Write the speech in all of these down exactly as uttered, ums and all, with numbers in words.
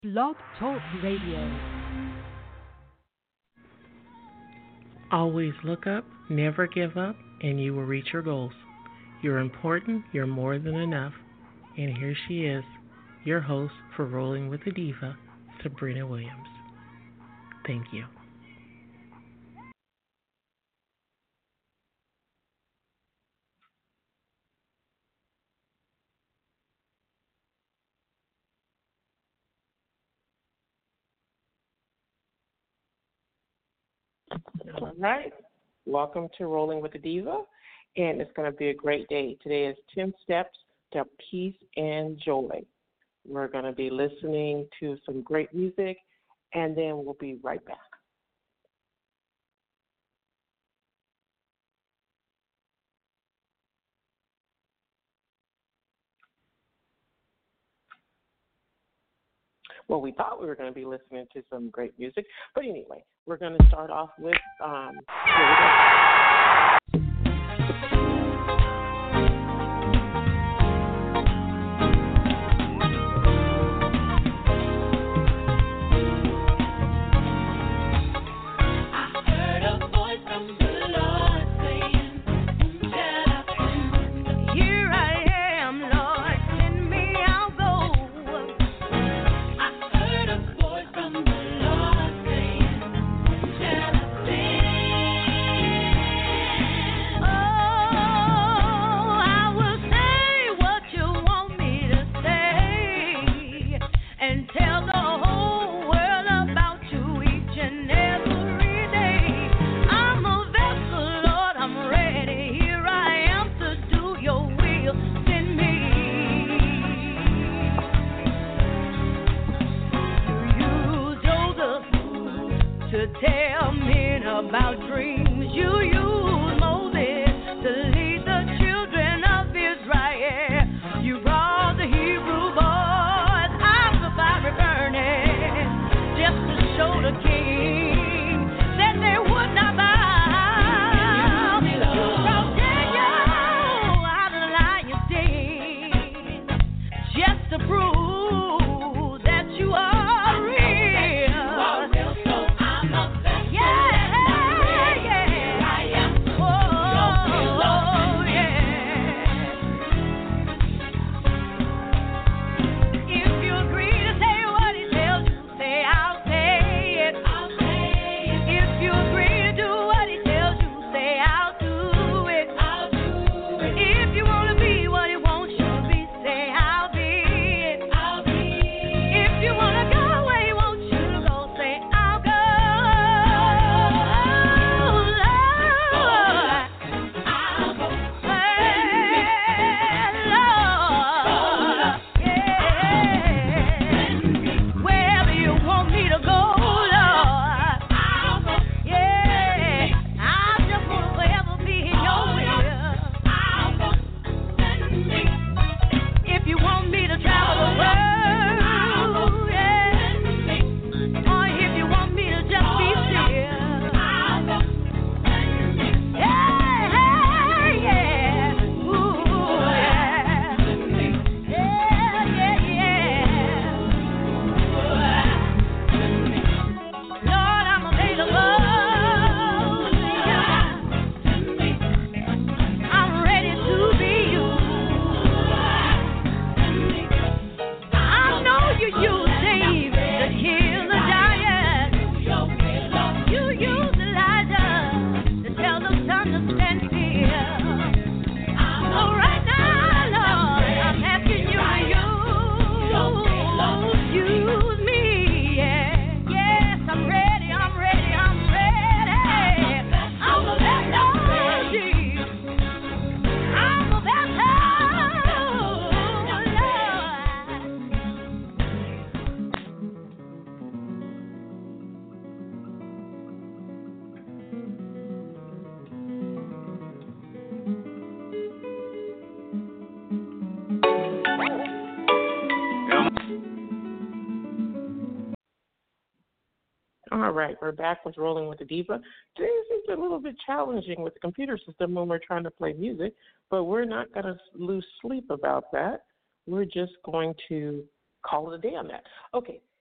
Blog Talk Radio. Always look up, never give up, and you will reach your goals. You're important, you're more than enough. And here she is, your host for Rolling with the Diva, Sabrina Williams. Thank you. All right. Welcome to Rolling with the Diva, and it's going to be a great day. Today is ten Steps to Peace and Joy. We're going to be listening to some great music, and then we'll be right back. Well, we thought we were going to be listening to some great music, but anyway, we're going to start off with, um, here we go. All right, we're back with Rolling with the Diva. This is a little bit challenging with the computer system when we're trying to play music, but we're not going to lose sleep about that. We're just going to call it a day on that. Okay,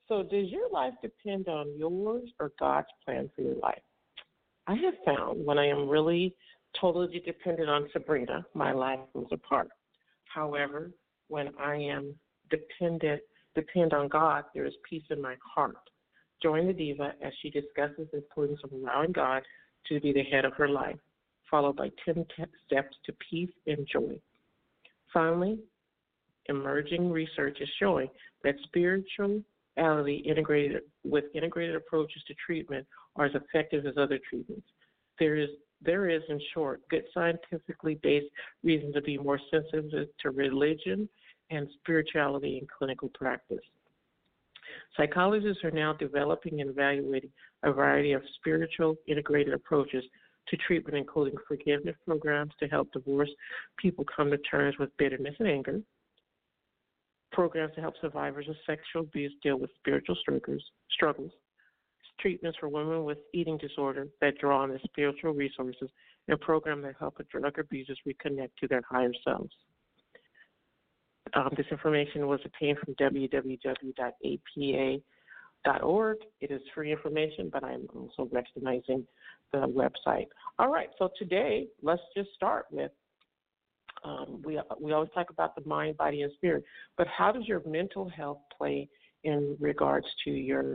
So does your life depend on yours or God's plan for your life? I have found when I am really totally dependent on Sabrina, my life falls apart. However, when I am dependent, depend on God, there is peace in my heart. Join the diva as she discusses the importance of allowing God to be the head of her life, followed by ten steps to peace and joy. Finally, emerging research is showing that spirituality integrated with integrated approaches to treatment are as effective as other treatments. There is, there is, in short, good scientifically based reason to be more sensitive to religion and spirituality in clinical practice. Psychologists are now developing and evaluating a variety of spiritual integrated approaches to treatment, including forgiveness programs to help divorced people come to terms with bitterness and anger, programs to help survivors of sexual abuse deal with spiritual struggles, struggles, treatments for women with eating disorder that draw on their spiritual resources, and programs that help drug abusers reconnect to their higher selves. Um, this information was obtained from w w w dot a p a dot org. It is free information, but I'm also recognizing the website. All right, so today, let's just start with, um, we, we always talk about the mind, body, and spirit, but how does your mental health play in regards to your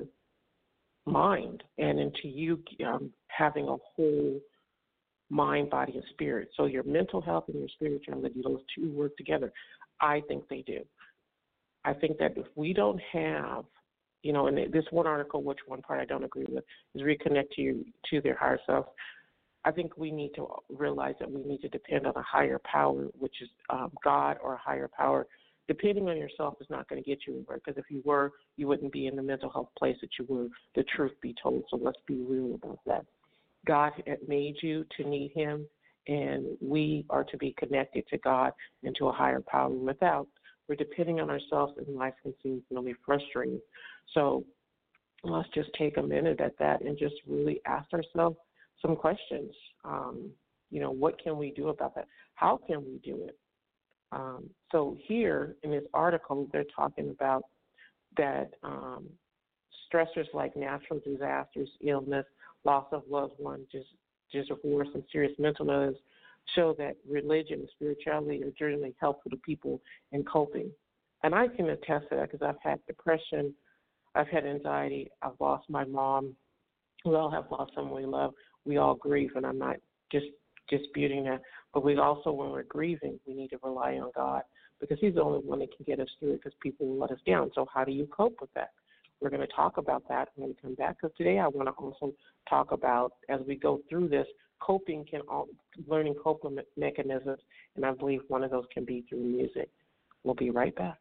mind and into you um, having a whole mind, body, and spirit? So your mental health and your spirituality, those two work together. I think they do. I think that if we don't have, you know, and this one article, which one part I don't agree with, is reconnect to you, to their higher self. I think we need to realize that we need to depend on a higher power, which is um, God or a higher power. Depending on yourself is not going to get you anywhere, because if you were, you wouldn't be in the mental health place that you were, the truth be told. So let's be real about that. God had made you to need him, and we are to be connected to God and to a higher power. Without, we're depending on ourselves, and life can seem really frustrating. So let's just take a minute at that and just really ask ourselves some questions. Um, you know, what can we do about that? How can we do it? Um, so here in this article, they're talking about that um, stressors like natural disasters, illness, loss of loved ones, just divorce, and serious mental illness show that religion and spirituality are generally helpful to people in coping. And I can attest to that because I've had depression, I've had anxiety, I've lost my mom. We all have lost someone we love. We all grieve, and I'm not just disputing that. But we also, when we're grieving, we need to rely on God, because he's the only one that can get us through it, because people will let us down. So how do you cope with that? We're going to talk about that when we come back, because today I want to also talk about, as we go through this, coping can all, learning coping mechanisms, and I believe one of those can be through music. We'll be right back.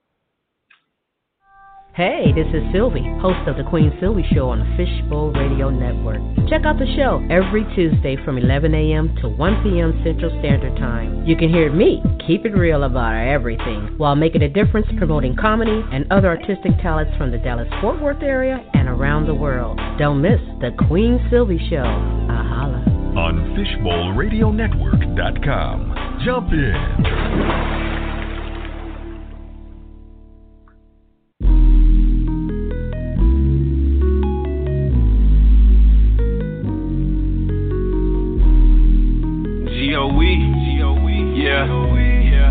Hey, this is Sylvie, host of the Queen Sylvie Show on the Fishbowl Radio Network. Check out the show every Tuesday from eleven a.m. to one p.m. Central Standard Time. You can hear me keep it real about everything while making a difference, promoting comedy and other artistic talents from the Dallas-Fort Worth area and around the world. Don't miss the Queen Sylvie Show. Ahala. On fishbowl radio network dot com. Jump in. G O E, G O E, yeah, yeah,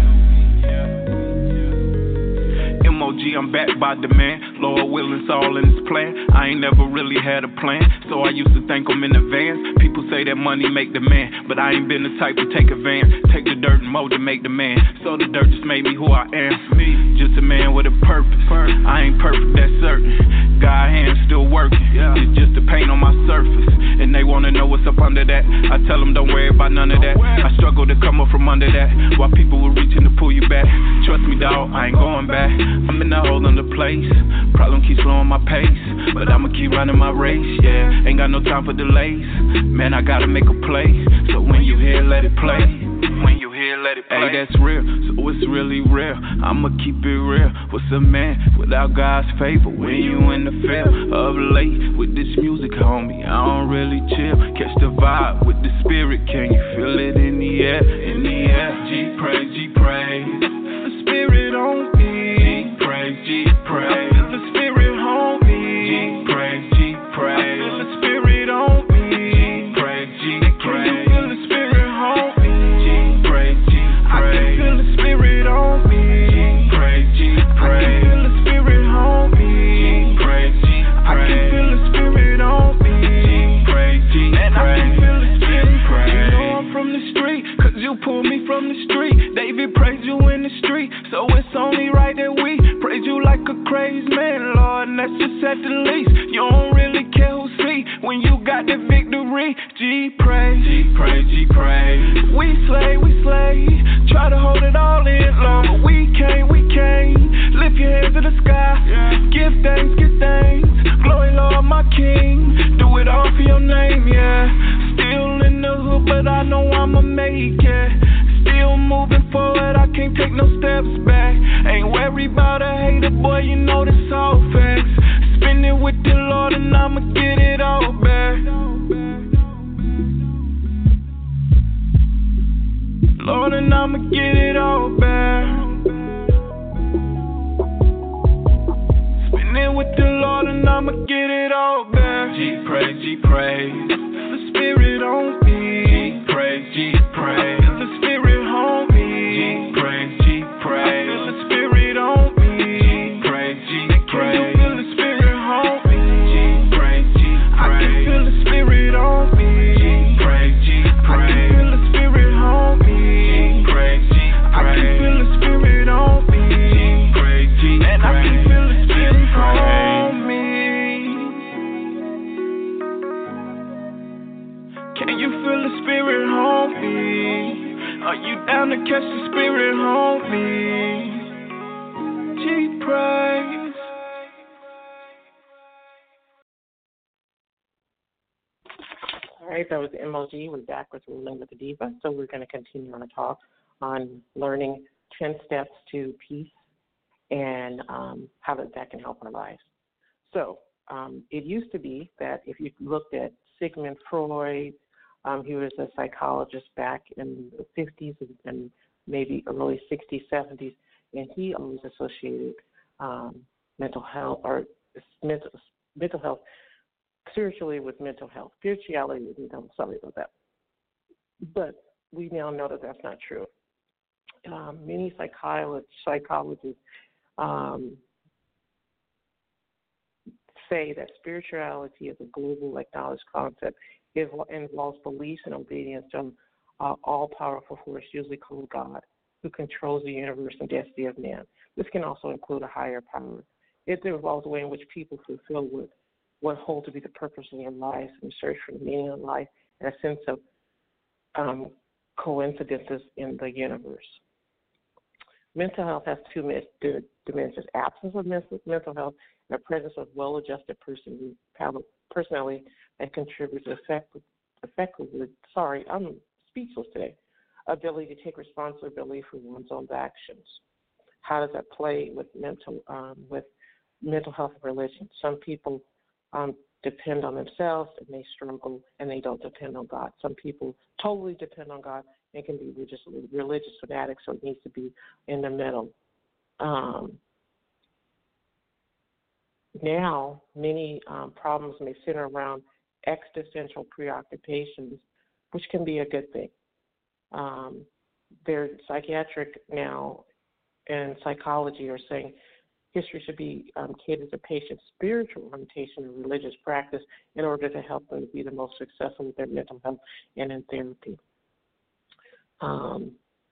M O G, I'm back by demand. Lord willing, it's all in his plan. I ain't never really had a plan, so I used to think I'm in advance. People say that money make the man, but I ain't been the type to take advance. Take the dirt and mold it, make the man. So the dirt just made me who I am. Me, just a man with a purpose. I ain't perfect, that's certain. God hands still working. It's just the paint on my surface, and they wanna know what's up under that. I tell them don't worry about none of that. I struggle to come up from under that, while people were reaching to pull you back. Trust me, dawg, I ain't going back. I'm in the hole in the place. Problem keeps slowing my pace, but I'ma keep running my race. Yeah, ain't got no time for delays. Man, I gotta make a play. So when you hear, let it play. When you hear, let it play. Hey, that's real, so it's really real. I'ma keep it real. What's a man without God's favor? When you in the field of late with this music, homie, I don't really chill. Catch the vibe with the spirit. Can you feel it in the air? In the air. G praise, G praise. The spirit on me. G praise, G praise. The spirit on me. at the least. You don't really care who see when you got the victory. G praise, G praise, G praise. We slay, we slay. Try to hold it all in long, but we can't, we can't. Lift your hands to the sky. Yeah. Give thanks, give thanks. Glory, Lord, my King. Do it all for your name, yeah. Still in the hood, but I know I'ma make it. Still moving forward, I can't take no steps back. Ain't worried about a hater, boy, you know this all facts. Spend it with the Lord and I'ma get it all back. Lord, and I'ma get it all back. Spend it with the Lord and I'ma get it all back. G praise, G praise. The Spirit on me. G praise, G praise. The Spirit on me. G praise, G praise. Feel the Spirit on me. G praise, G praise. Can you feel the Spirit on me? G praise, G praise. I can feel the Spirit on me. G praise, G praise. I can feel the Spirit on me. G praise, G praise. I can feel the Spirit on me. G praise, G praise. And I can feel the Spirit on me. Can you feel the Spirit on me? Are you down to catch the Spirit on me? G praise. All right, that was M O G. We're back with Rolling with the Diva. So we're going to continue on a talk on learning ten steps to peace and um, how that, that can help our lives. So um, it used to be that if you looked at Sigmund Freud, um, he was a psychologist back in the fifties and maybe early sixties, seventies, and he always associated um, mental health or mental, mental health spiritually with mental health. Spirituality with mental health, sorry about that. But we now know that that's not true. Um, many psycholo- psychologists um, say that spirituality is a global acknowledged concept. It involves beliefs and obedience to an uh, all-powerful force, usually called God, who controls the universe and destiny of man. This can also include a higher power. It involves the way in which people fulfill what, what hold to be the purpose of their lives and search for the meaning of life and a sense of um, coincidences in the universe. Mental health has two dimensions: absence of mental health and a presence of well-adjusted person, personality that contributes effectively, effectively. Sorry, I'm speechless today. Ability to take responsibility for one's own actions. How does that play with mental um, with mental health and religion? Some people um, depend on themselves and they struggle and they don't depend on God. Some people totally depend on God and can be religious, religious fanatics, so it needs to be in the middle. Um, now, many um, problems may center around existential preoccupations, which can be a good thing. Um, they're psychiatric now and psychology are saying history should be um, catered to patients' spiritual orientation and religious practice in order to help them be the most successful with their mental health and in therapy. Um,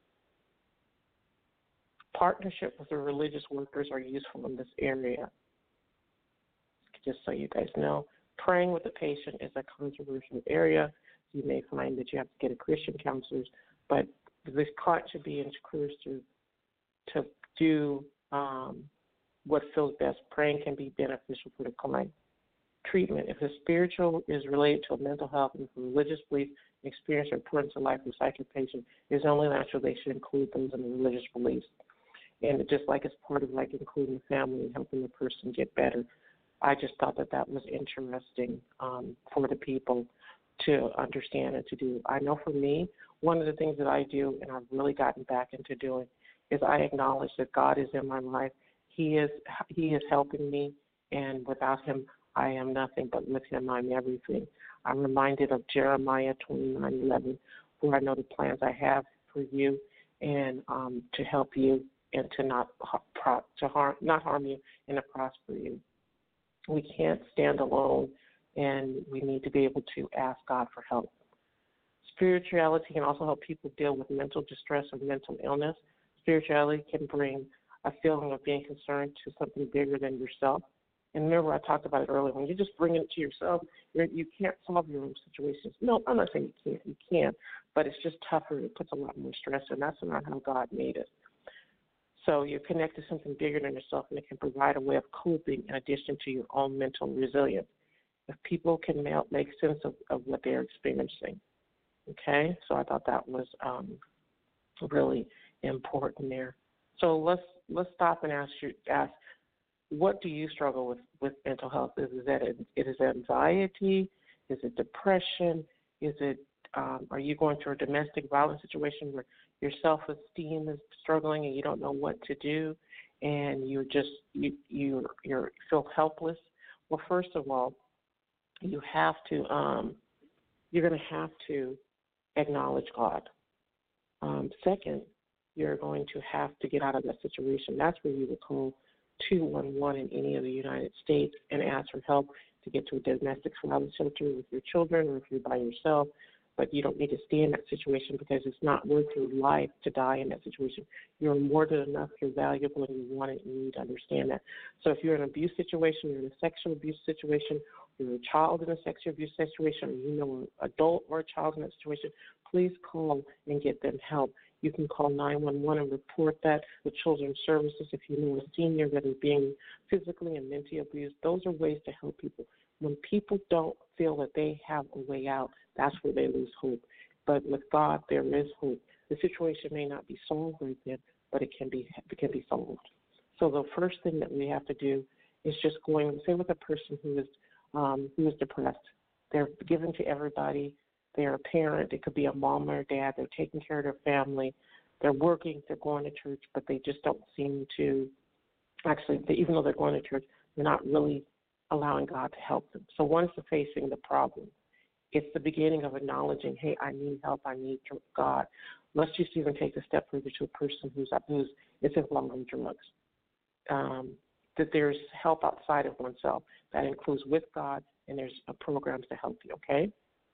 partnership with the religious workers are useful in this area. Just so you guys know, praying with the patient is a controversial area. You may find that you have to get a Christian counselor, but this client should be encouraged to to do um, what feels best. Praying can be beneficial for the client. Treatment: if the spiritual is related to a mental health and religious belief, experience, or importance of life for psychic patient, it's only natural they should include those in the religious beliefs. And just like it's part of like including the family and helping the person get better. I just thought that that was interesting um, for the people to understand and to do. I know for me, one of the things that I do, and I've really gotten back into doing, is I acknowledge that God is in my life. He is He is helping me, and without Him, I am nothing, but with Him, I'm everything. I'm reminded of Jeremiah twenty-nine eleven, where I know the plans I have for you and um, to help you and to not to harm, not harm you and to prosper you. We can't stand alone, and we need to be able to ask God for help. Spirituality can also help people deal with mental distress or mental illness. Spirituality can bring a feeling of being concerned to something bigger than yourself. And remember, I talked about it earlier. When you just bring it to yourself, you're, you can't solve your own situations. No, I'm not saying you can't. You can, but it's just tougher. It puts a lot more stress, and that's not how God made it. So you're connected to something bigger than yourself, and it can provide a way of coping in addition to your own mental resilience. If people can make sense of, of what they're experiencing, okay? So I thought that was um, really important there. So let's let's stop and ask you ask, what do you struggle with with mental health? Is, is that it is anxiety? Is it depression? Is it um, are you going through a domestic violence situation where your self-esteem is struggling and you don't know what to do, and you just you you you feel helpless? Well, first of all, you have to um, you're going to have to acknowledge God. Um, second, you're going to have to get out of that situation. That's where you would call two one one in any of the United States and ask for help to get to a domestic violence shelter with your children, or if you're by yourself. But you don't need to stay in that situation because it's not worth your life to die in that situation. You're more than enough. You're valuable, and you want it, and you need to understand that. So if you're in an abuse situation, you're in a sexual abuse situation, you're a child in a sexual abuse situation, or you know an adult or a child in that situation, please call and get them help. You can call nine one one and report that to Children's Services. If you know a senior that is being physically and mentally abused, those are ways to help people. When people don't feel that they have a way out, that's where they lose hope. But with God, there is hope. The situation may not be solved right then, but it can be it can be solved. So the first thing that we have to do is just going, say with a person who is um, who is depressed. They're giving to everybody. They're a parent. It could be a mom or a dad. They're taking care of their family. They're working. They're going to church, but they just don't seem to actually, they, even though they're going to church, they're not really allowing God to help them. So once they're facing the problem, it's the beginning of acknowledging, hey, I need help. I need God. Let's just even take a step further to a person who's who's is involved in drugs. Um, that there's help outside of oneself. That includes with God, and there's uh, programs to help you, okay?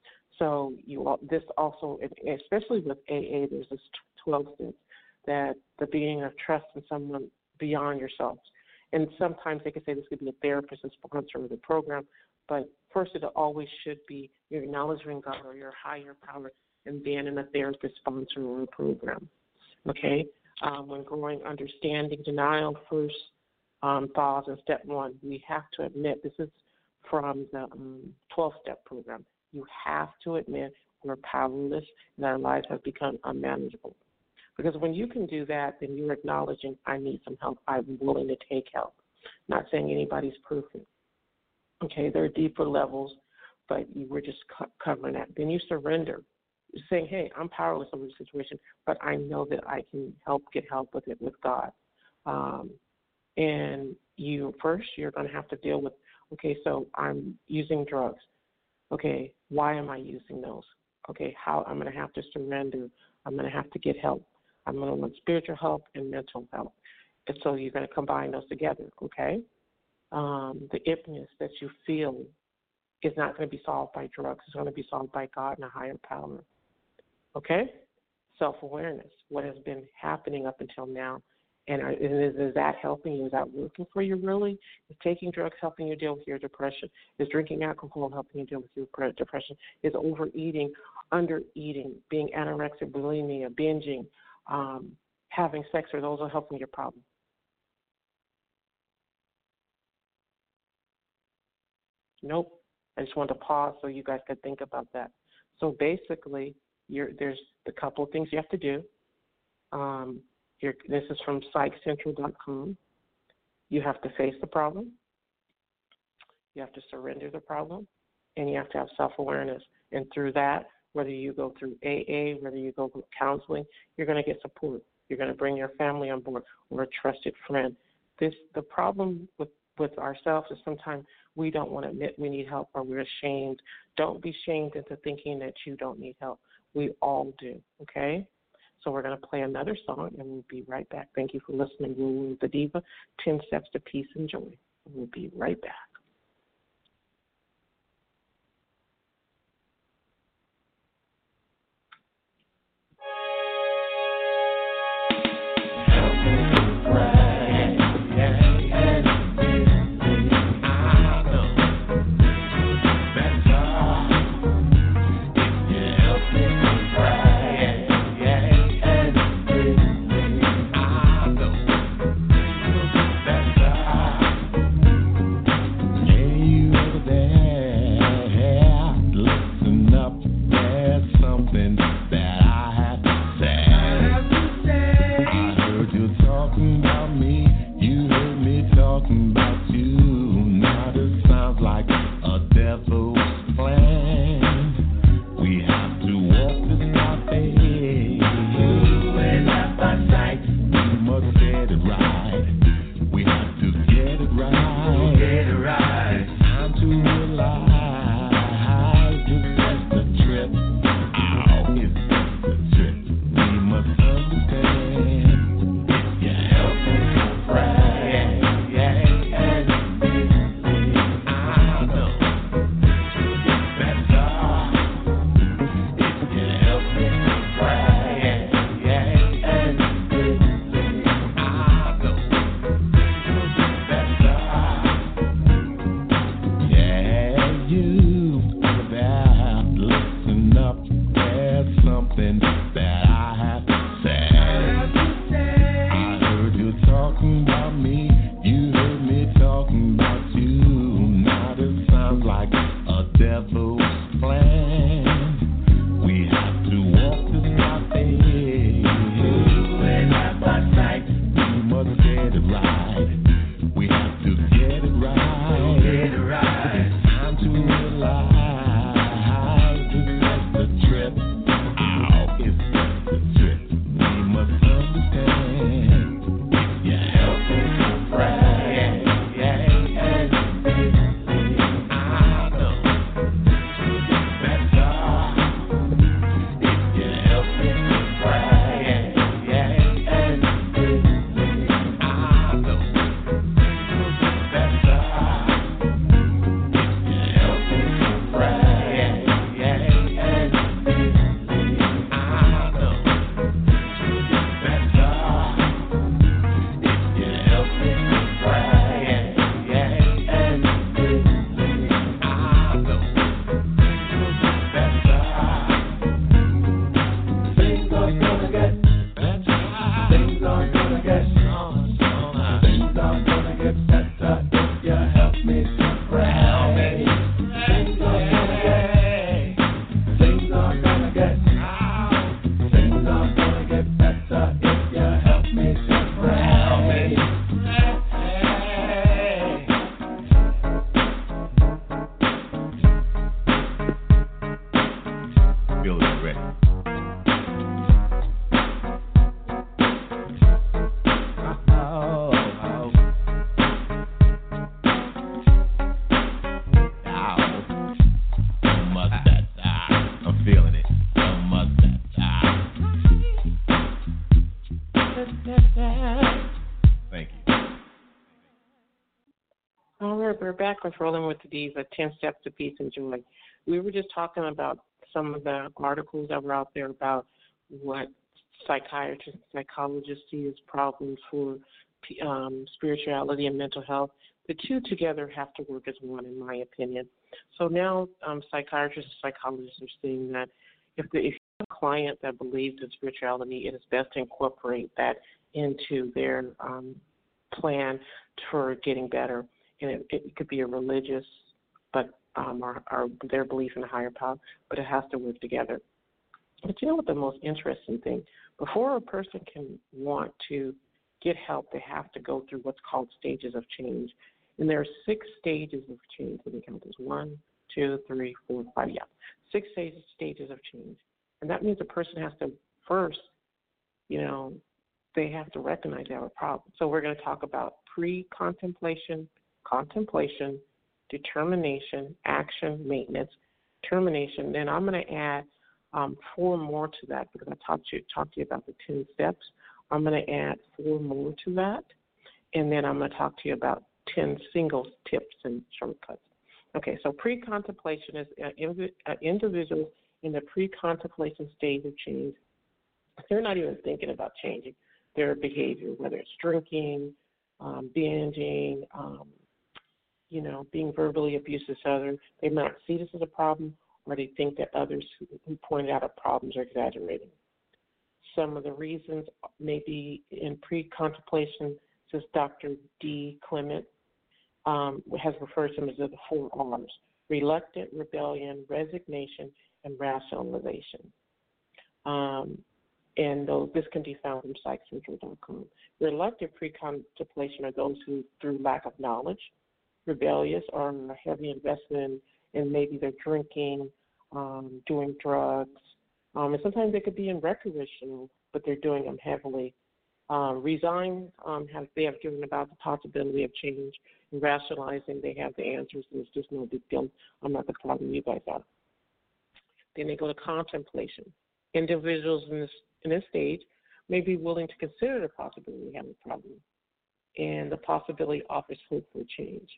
So you this also, especially with A A, there's this twelve steps, that the beginning of trust in someone beyond yourself. And sometimes they could say this could be a therapist and sponsor of the program, but first it always should be you're acknowledging God or your higher power, and then in a therapist sponsor or a program, okay? Um, when growing understanding, denial first um, falls in step one. We have to admit, this is from the um, twelve-step program. You have to admit we're powerless and our lives have become unmanageable. Because when you can do that, then you're acknowledging, I need some help. I'm willing to take help. Not saying anybody's perfect. Okay, there are deeper levels, but you were just co- covering that. Then you surrender. You're saying, hey, I'm powerless over the situation, but I know that I can help, get help with it with God. Um, and you first, you're going to have to deal with, okay, so I'm using drugs. Okay, why am I using those? Okay, how I'm going to have to surrender. I'm going to have to get help. I'm going to want spiritual help and mental help. And so you're going to combine those together, okay? Um, the emptiness that you feel is not going to be solved by drugs. It's going to be solved by God and a higher power, okay? Self-awareness, what has been happening up until now. And are, is, is that helping you? Is that working for you, really? Is taking drugs helping you deal with your depression? Is drinking alcohol helping you deal with your depression? Is overeating, undereating, being anorexic, bulimia, binging, um, having sex, are those are helping your problem? Nope. I just wanted to pause so you guys could think about that. So basically, you're, there's a couple of things you have to do. Um, You're, this is from psych central dot com. You have to face the problem. You have to surrender the problem. And you have to have self-awareness. And through that, whether you go through A A, whether you go through counseling, you're going to get support. You're going to bring your family on board or a trusted friend. This the problem with, with ourselves is sometimes we don't want to admit we need help or we're ashamed. Don't be shamed into thinking that you don't need help. We all do, okay? So we're going to play another song, and we'll be right back. Thank you for listening. Rolling with the Diva, ten Steps to Peace and Joy. We'll be right back. We're back with Rolling with the Diva, ten Steps to Peace and Joy. We were just talking about some of the articles that were out there about what psychiatrists and psychologists see as problems for um, spirituality and mental health. The two together have to work as one, in my opinion. So now um, psychiatrists and psychologists are seeing that if, the, if you have a client that believes in spirituality, it is best to incorporate that into their um, plan for getting better. And it, it could be a religious, but um, or, or their belief in a higher power, but it has to work together. But you know what the most interesting thing? Before a person can want to get help, they have to go through what's called stages of change. And there are six stages of change. Let me count this. One, two, three, four, five. Yeah, six stages, stages of change. And that means a person has to first, you know, they have to recognize they have a problem. So we're going to talk about pre-contemplation, contemplation, determination, action, maintenance, termination. Then I'm going to add um, four more to that because I talked to, talked to you about the ten steps. I'm going to add four more to that, and then I'm going to talk to you about ten single tips and shortcuts. Okay, so pre-contemplation is an individual in the pre-contemplation stage of change. They're not even thinking about changing their behavior, whether it's drinking, um, binging, um, you know, being verbally abusive to others. They might not see this as a problem, or they think that others who, who pointed out a problem are exaggerating. Some of the reasons may be in pre-contemplation, says Doctor D. Clement, um, has referred to them as the four R's: reluctant, rebellion, resignation, and rationalization. Um, and those, this can be found from psych central dot com. Reluctant pre-contemplation are those who, through lack of knowledge, rebellious or a heavy investment in, in maybe they're drinking, um, doing drugs, um, and sometimes they could be in recreational, but they're doing them heavily. Uh, resign, um, have, they have given about the possibility of change, and rationalizing they have the answers, and it's just no big deal. I'm not the problem, you guys are. Then they go to contemplation. Individuals in this, in this stage may be willing to consider the possibility of having a problem, and the possibility offers hope for change.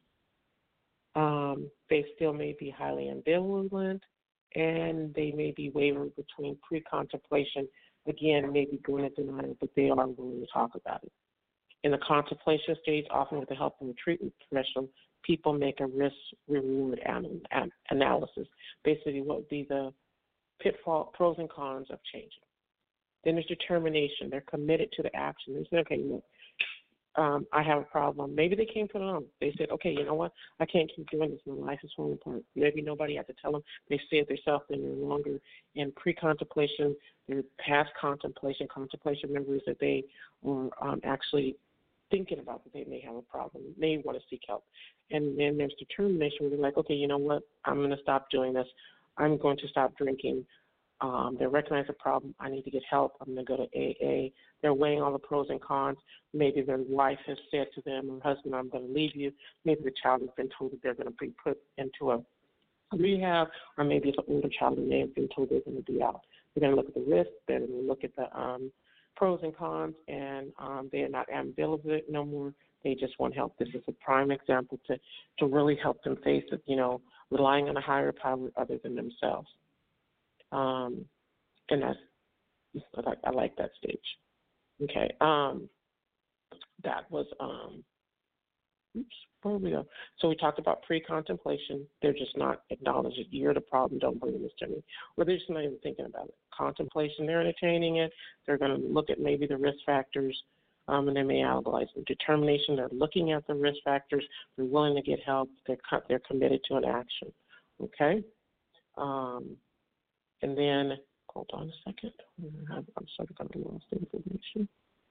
Um, they still may be highly ambivalent, and they may be wavering between pre-contemplation, again, maybe going into denial, but they are willing to talk about it. In the contemplation stage, often with the help of a treatment professional, people make a risk-reward an- an- analysis, basically what would be the pitfall, pros and cons of changing. Then there's determination. They're committed to the action. They say, okay, look, um, I have a problem. Maybe they came to them. They said, okay, you know what? I can't keep doing this. My life is falling apart. Maybe nobody had to tell them. They say it themselves. They're no longer in pre-contemplation. They're past contemplation. Contemplation memories that they are um, actually thinking about that they may have a problem, may want to seek help. And then there's determination where they're like, okay, you know what? I'm going to stop doing this. I'm going to stop drinking. Um, they recognize the problem. I need to get help. I'm going to go to A A. They're weighing all the pros and cons. Maybe their wife has said to them, or husband, I'm going to leave you. Maybe the child has been told that they're going to be put into a rehab, or maybe it's an older child and they have been told they're going to be out. They're going to look at the risks. They're going to look at the um, pros and cons, and um, they're not ambivalent no more. They just want help. This is a prime example to, to really help them face it, you know, relying on a higher power other than themselves. Um, and that's, I like, I like that stage. Okay. Um, that was, um, oops, where we go? So we talked about pre-contemplation. They're just not acknowledging you're the problem. Don't bring this to me. Or they're just not even thinking about it. Contemplation, they're entertaining it. They're going to look at maybe the risk factors, um, and they may analyze them. Determination, they're looking at the risk factors. They're willing to get help. They're, they're committed to an action. Okay. Um, And then, hold on a second. I'm sorry, I got a lost information.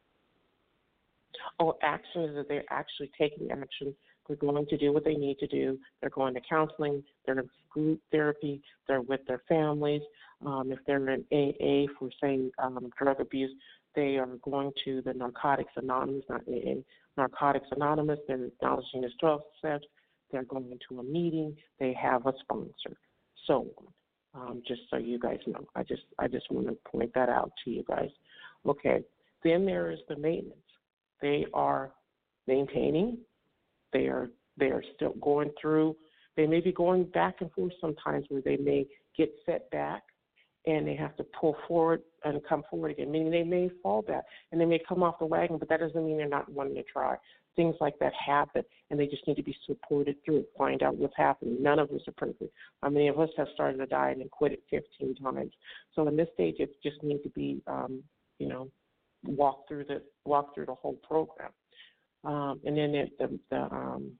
Oh, action is that they're actually taking action. They're going to do what they need to do. They're going to counseling. They're in group therapy. They're with their families. Um, if they're in A A for, say, um, drug abuse, they are going to the Narcotics Anonymous, not A A, Narcotics Anonymous. They're acknowledging the twelve steps. They're going to a meeting. They have a sponsor, so on. Um, just so you guys know. I just I just want to point that out to you guys. Okay. Then there is the maintenance. They are maintaining. They are they are still going through. They may be going back and forth sometimes where they may get set back and they have to pull forward and come forward again, meaning they may fall back and they may come off the wagon, but that doesn't mean they're not wanting to try. Things like that happen, and they just need to be supported through it, find out what's happening. None of us are perfect. How many of us have started a diet and quit it fifteen times? So in this stage, it just needs to be, um, you know, walk through the walk through the whole program. Um, and then the the, the, um,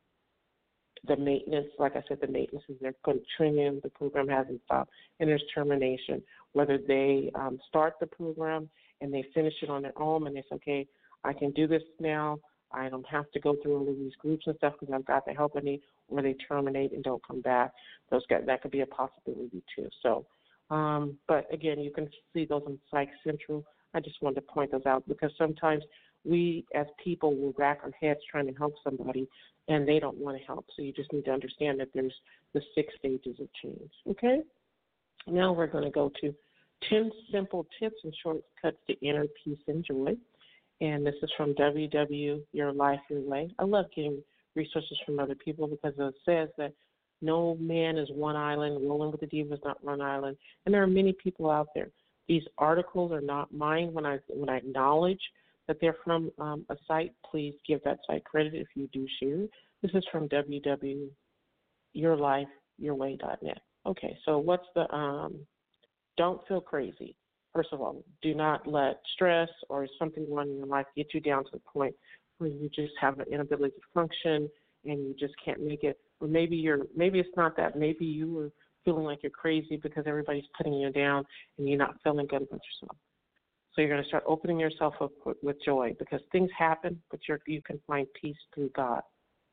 the maintenance, like I said, the maintenance is they're continuing. The program hasn't stopped, and there's termination. Whether they um, start the program and they finish it on their own, and they say, okay, I can do this now. I don't have to go through all of these groups and stuff because I've got the help I need, or they terminate and don't come back. Those guys, that could be a possibility too. So, um, but again, you can see those on Psych Central. I just wanted to point those out because sometimes we as people will rack our heads trying to help somebody and they don't want to help. So you just need to understand that there's the six stages of change. Okay? Now we're going to go to ten simple tips and shortcuts to inner peace and joy. And this is from W W Your Life Your Way. I love getting resources from other people because it says that no man is one island. Rolling with the Diva is not one island. And there are many people out there. These articles are not mine. When I when I acknowledge that they're from um, a site, please give that site credit if you do share. This is from W W Your Life Your Way dot net. Okay, so what's the um, don't feel crazy. First of all, do not let stress or something going on in your life get you down to the point where you just have an inability to function and you just can't make it. Or maybe you're, maybe it's not that. Maybe you were feeling like you're crazy because everybody's putting you down and you're not feeling good about yourself. So you're going to start opening yourself up with joy because things happen, but you're, you can find peace through God.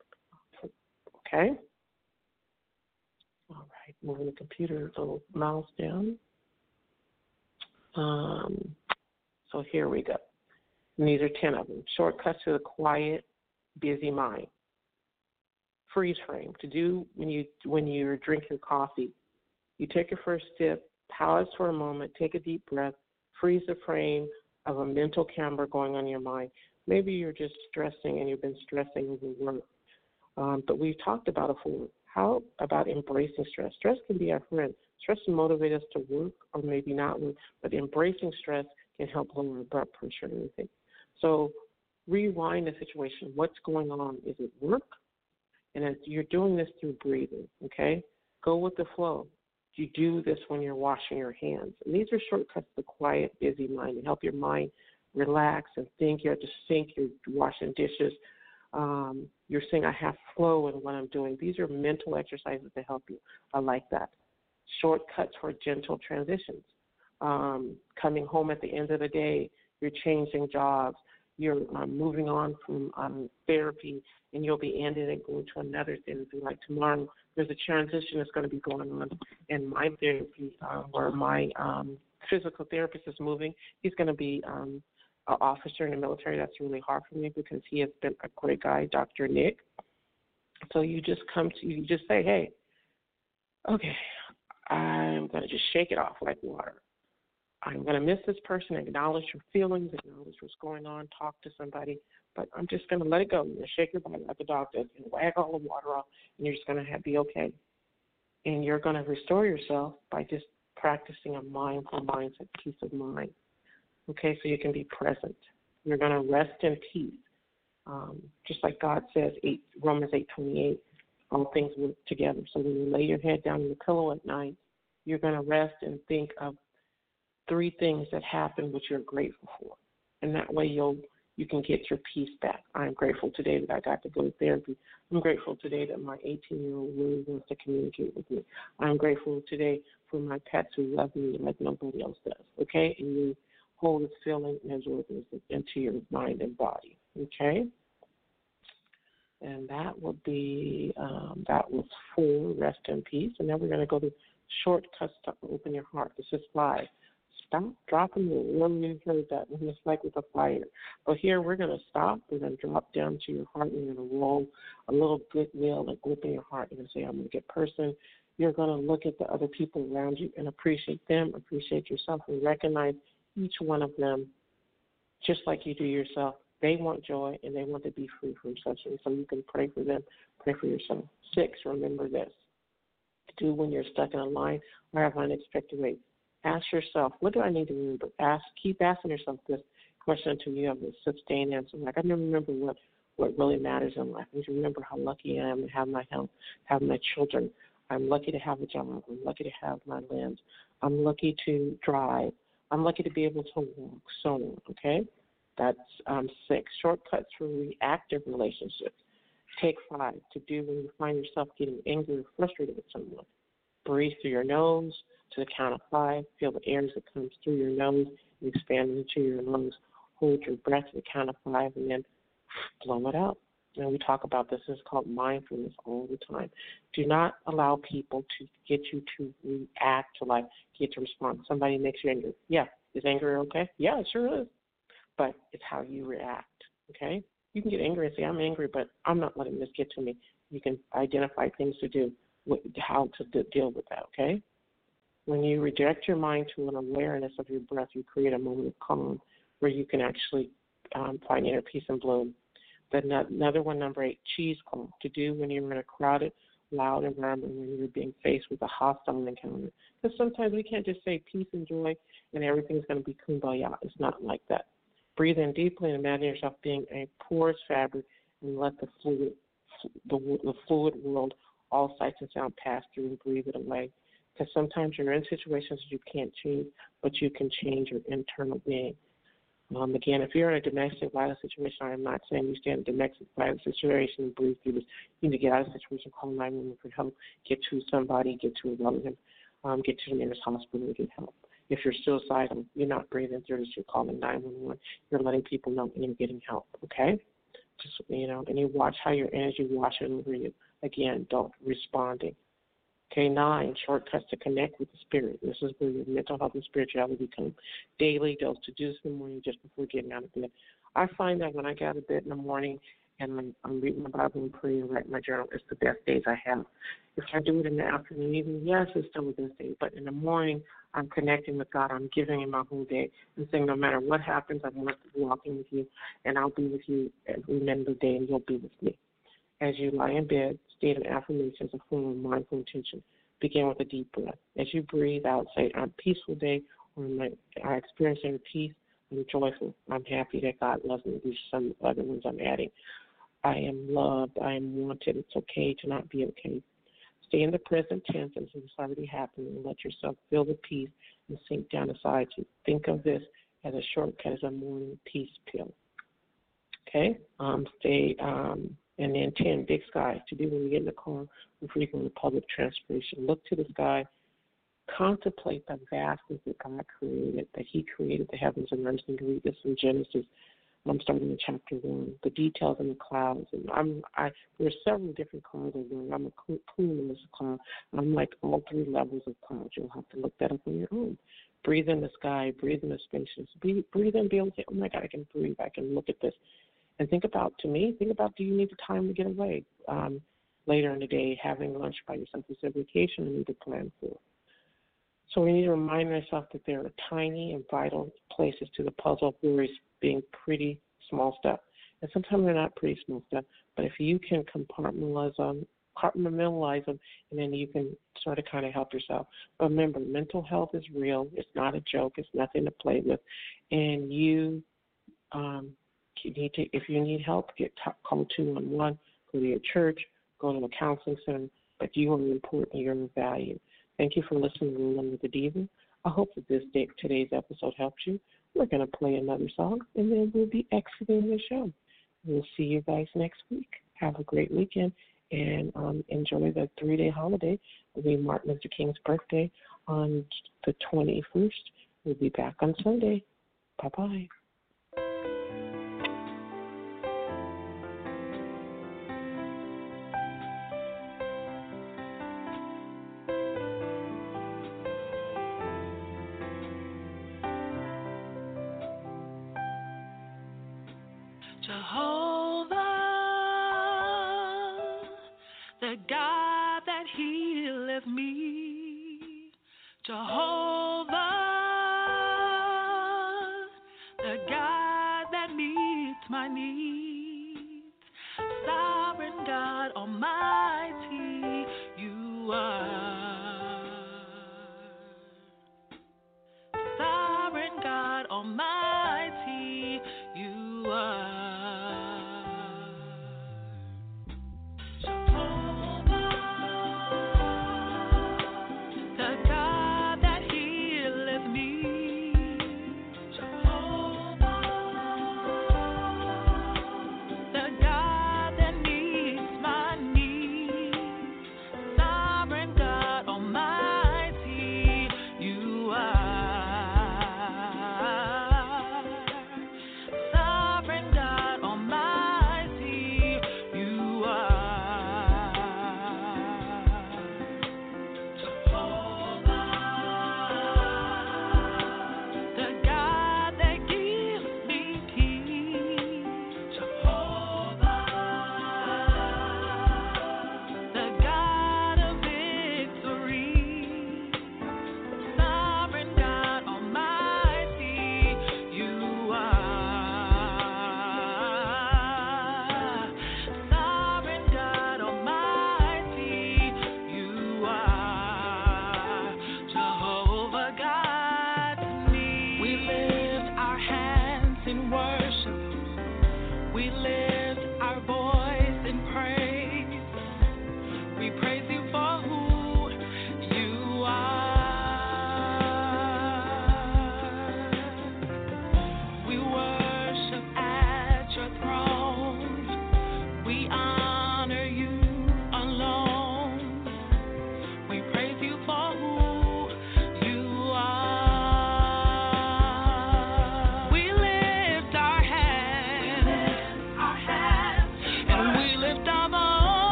Okay? All right, moving the computer a little mouse down. Um, so here we go. And these are ten of them. Shortcuts to the quiet, busy mind. Freeze frame. To do when you when you're drinking coffee, you take your first sip, pause for a moment, take a deep breath, freeze the frame of a mental camera going on in your mind. Maybe you're just stressing and you've been stressing over work. Um, but we've talked about it before. How about embracing stress? Stress can be our friend. Stress can motivate us to work or maybe not work, but embracing stress can help lower blood pressure and everything. So rewind the situation. What's going on? Is it work? And then you're doing this through breathing, okay? Go with the flow. You do this when you're washing your hands. And these are shortcuts to the quiet, busy mind to help your mind relax and think. You're at the sink, you're washing dishes. Um, you're saying, I have flow in what I'm doing. These are mental exercises to help you. I like that. Shortcuts for gentle transitions. Um, coming home at the end of the day, you're changing jobs. You're um, moving on from um, therapy, and you'll be ending and going to another therapy. Like tomorrow, there's a transition that's going to be going on in my therapy uh, where my um, physical therapist is moving. He's going to be um, an officer in the military. That's really hard for me because he has been a great guy, Doctor Nick. So you just come to, you just say, hey, okay, I'm going to just shake it off like water. I'm going to miss this person, acknowledge your feelings, acknowledge what's going on, talk to somebody, but I'm just going to let it go. You're going to shake your body like a dog does and wag all the water off, and you're just going to have, be okay. And you're going to restore yourself by just practicing a mindful mindset, peace of mind. Okay, so you can be present. You're going to rest in peace. Um, just like God says, eight, Romans eight twenty-eight, all things work together. So when you lay your head down on the pillow at night, you're going to rest and think of three things that happened which you're grateful for. And that way you'll you can get your peace back. I'm grateful today that I got to go to therapy. I'm grateful today that my eighteen-year-old really wants to communicate with me. I'm grateful today for my pets who love me like nobody else does, okay? And you hold this feeling and absorb it into your mind and body, okay? And that will be, um, that was four, rest in peace. And then we're going to go to shortcuts to open your heart. This is five. Stop, drop, and roll. We already heard that when it's like with a fire. But here we're going to stop. We're going to drop down to your heart. You're going to roll a little goodwill and open your heart. You're going to say, I'm a good person. You're going to look at the other people around you and appreciate them, appreciate yourself, and recognize each one of them just like you do yourself. They want joy, and they want to be free from suffering. So you can pray for them, pray for yourself. Six, remember this. Do when you're stuck in a line or have unexpected ways. Ask yourself, what do I need to remember? Ask, keep asking yourself this question until you have a sustained answer. Like, I never remember what, what really matters in life. I need to remember how lucky I am to have my health, have my children. I'm lucky to have a job. I'm lucky to have my limbs. I'm lucky to drive. I'm lucky to be able to walk, so on, okay? That's um, six. Shortcuts for reactive relationships. Take five. To do when you find yourself getting angry or frustrated with someone. Breathe through your nose to the count of five. Feel the air as it comes through your nose and expand into your lungs. Hold your breath to the count of five and then blow it out. And we talk about this. This is called mindfulness all the time. Do not allow people to get you to react to life, get to respond. Somebody makes you angry. Yeah. Is anger okay? Yeah, it sure is. But it's how you react, okay? You can get angry and say, I'm angry, but I'm not letting this get to me. You can identify things to do, how to d- deal with that, okay? When you redirect your mind to an awareness of your breath, you create a moment of calm where you can actually um, find inner peace and bloom. Then another one, number eight, cheesecloth, to do when you're in a crowded, loud environment, when you're being faced with a hostile encounter. Because sometimes we can't just say peace and joy and everything's going to be kumbaya. It's not like that. Breathe in deeply and imagine yourself being a porous fabric and let the fluid, the, the fluid world, all sights and sound pass through and breathe it away. Because sometimes you're in situations you can't change, but you can change your internal being. Um, again, if you're in a domestic violence situation, I am not saying you stay in a domestic violence situation and breathe through this. You need to get out of the situation, call nine one one for help, get to somebody, get to a relative, um, get to the nearest hospital and get help. If you're suicidal, you're not breathing through this, you're calling nine one one. You're letting people know and you're getting help, okay? Just, you know, and you watch how your energy washes over you. Again, don't responding. Okay, nine, shortcuts to connect with the spirit. This is where your mental health and spirituality come. Daily dose to do this in the morning just before getting out of bed. I find that when I get out of bed in the morning and I'm, I'm reading my Bible and praying and writing my journal, it's the best days I have. If I do it in the afternoon, even, yes, it's still a best day. But in the morning, I'm connecting with God. I'm giving Him my whole day and saying, no matter what happens, I'm walking with you, and I'll be with you every minute of the day, and you'll be with me. As you lie in bed, state an affirmation as a form of mindful intention. Begin with a deep breath. As you breathe out, say, I'm a peaceful day, or I experience inner peace. I'm joyful. I'm happy that God loves me. These are some other ones I'm adding. I am loved. I am wanted. It's okay to not be okay. Stay in the present tense as if it's already happened and let yourself feel the peace and sink down inside you. Think of this as a shortcut as a morning peace pill. Okay? Um, stay, um, and then ten, big sky. To do when you get in the car or frequently public transportation. Look to the sky. Contemplate the vastness that God created, that He created the heavens and earth. And read this in Genesis. I'm starting in chapter one. The details in the clouds, and I'm I. There are several different clouds I'm doing. I'm a cumulus cloud. I'm like all three levels of clouds. You'll have to look that up on your own. Breathe in the sky. Breathe in the spacious. Breathe, breathe in. Be able to say, oh my God, I can breathe. I can look at this, and think about. To me, think about. Do you need the time to get away? Um, later in the day, having lunch by yourself. It's a vacation you need to plan for. So we need to remind ourselves that there are tiny and vital places to the puzzle of worries being pretty small stuff. And sometimes they're not pretty small stuff, but if you can compartmentalize them, compartmentalize them, and then you can sort of kind of help yourself. But remember, mental health is real. It's not a joke. It's nothing to play with. And you, um, you need to, if you need help, get t- call two one one, go to your church, go to a counseling center, but you are important. You're of value. Thank you for listening to Rolling with the Diva. I hope that this day, today's episode helped you. We're going to play another song, and then we'll be exiting the show. We'll see you guys next week. Have a great weekend, and um, enjoy the three-day holiday. It'll be Martin Luther King's birthday on the twenty-first. We'll be back on Sunday. Bye-bye. Jehovah, the God that healeth me, Jehovah.